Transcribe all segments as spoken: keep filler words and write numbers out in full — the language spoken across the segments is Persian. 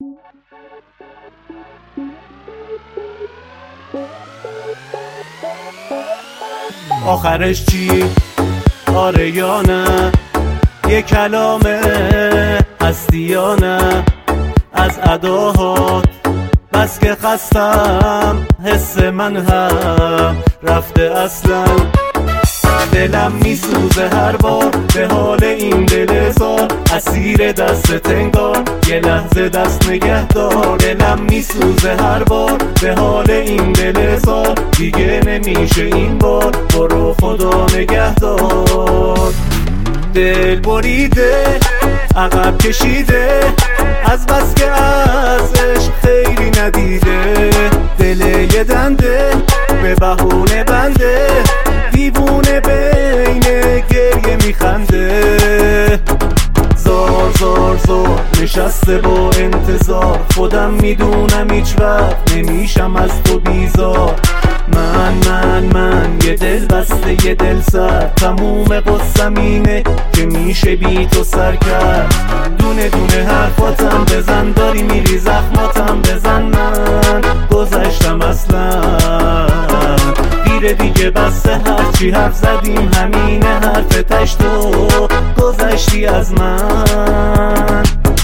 آخرش چی؟ آره یا نه؟ یه کلامه هستی یا نه؟ از اداهات بس که خستم، حس من هم رفته اصلا. دلم میسوزه هر بار به حال این دل زار، اسیر دست انگار یه لحظه دست نگه دار. دلم میسوزه هر بار به حال این دل زار، دیگه نمیشه این بار، برو خدا نگه دار. دل بریده عقب کشیده، از بس که از عشق خیلی ندیده. دل یه دنده به بهونه بنده، دیوونه بین گریه میخنده. زار زار زار نشسته با انتظار، خودم میدونم هیچ وقت نمیشم از تو بیزار. من من من یه دل بسته یه دل سر، تموم قصم اینه که میشه بی تو سر کرد. دونه دونه حرفاتم بزن، داری میری زخماتم بزن. من گذشتم اصلا، دیره دیگه بسته هرچی حرف زدیم همینه حرف تش، تو گذشتی از من.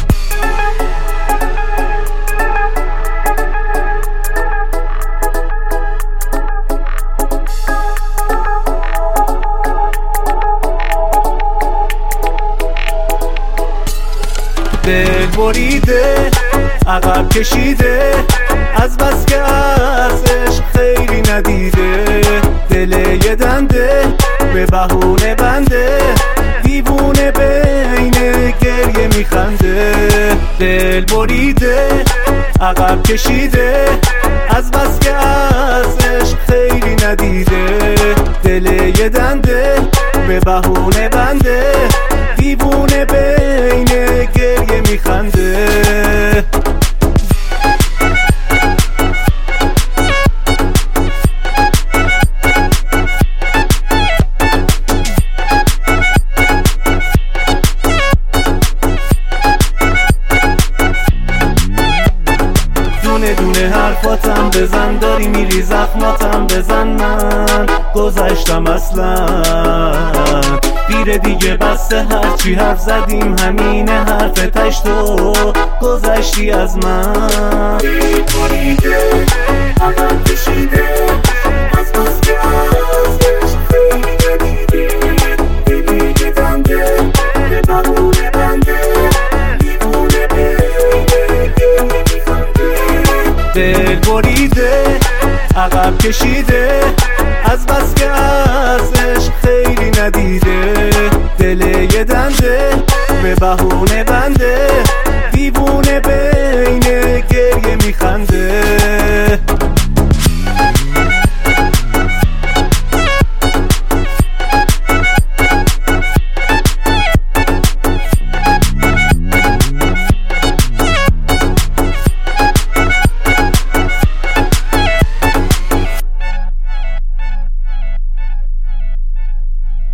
دل بریده عقب کشیده، از بس که از عشق خیلی ندیده. دل یه دنده به بهونه بنده، دیوونه بین گریه میخنده. دل بریده عقب کشیده، از بس که از عشق خیلی ندیده. دل یه دنده به بهونه بنده، دیوونه بین گریه میخنده. دونه دونه حرفاتم بزن، داری میری زخماتم بزن. من گذشتم اصلا، دیره دیگه بسته هرچی حرف زدیم همینه حرف تش، تو گذشتی از من. دل بریده عقب کشیده، از بس که از عشق خیلی ندیده. دل یه دنده به بهونه بنده، دیوونه بین گریه میخنده. دل بریده عقب کشیده، از بس که از عشق خیلی ندیده. دل یه دنده به بهونه